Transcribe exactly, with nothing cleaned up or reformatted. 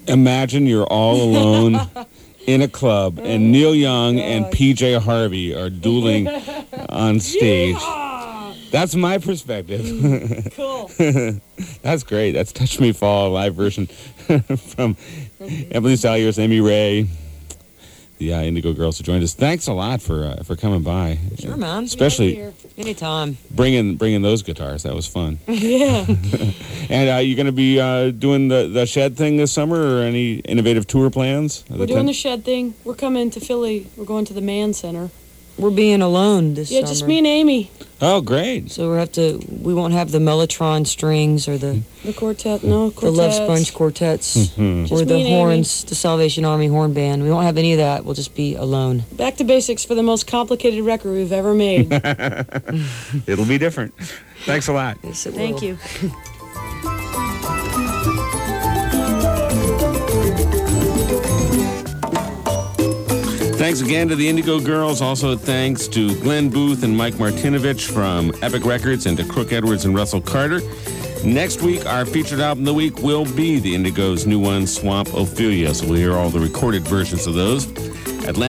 Imagine you're all alone in a club, and Neil Young and P J Harvey are dueling on stage. Yeah. That's my perspective. Cool. That's great. That's Touch Me Fall, a live version from Emily Saliers, Amy Ray, the uh, Indigo Girls who joined us. Thanks a lot for uh, for coming by. Sure, man. Especially anytime. Bringing bringing those guitars. That was fun. Yeah. And uh, you going to be uh, doing the, the Shed thing this summer, or any innovative tour plans? We're doing the Shed thing. We're coming to Philly. We're going to the Mann Center. We're being alone this yeah, summer. Yeah, just me and Amy. Oh, great. So we have to. We won't have the Mellotron strings or the the quartet. No quartets. The Love Sponge quartets mm-hmm. or the horns, Amy. The Salvation Army horn band. We won't have any of that. We'll just be alone. Back to basics for the most complicated record we've ever made. It'll be different. Thanks a lot. Yes, it Thank will. you. Thanks again to the Indigo Girls. Also, thanks to Glenn Booth and Mike Martinovich from Epic Records, and to Crook Edwards and Russell Carter. Next week, our featured album of the week will be the Indigo's new one, Swamp Ophelia. So we'll hear all the recorded versions of those.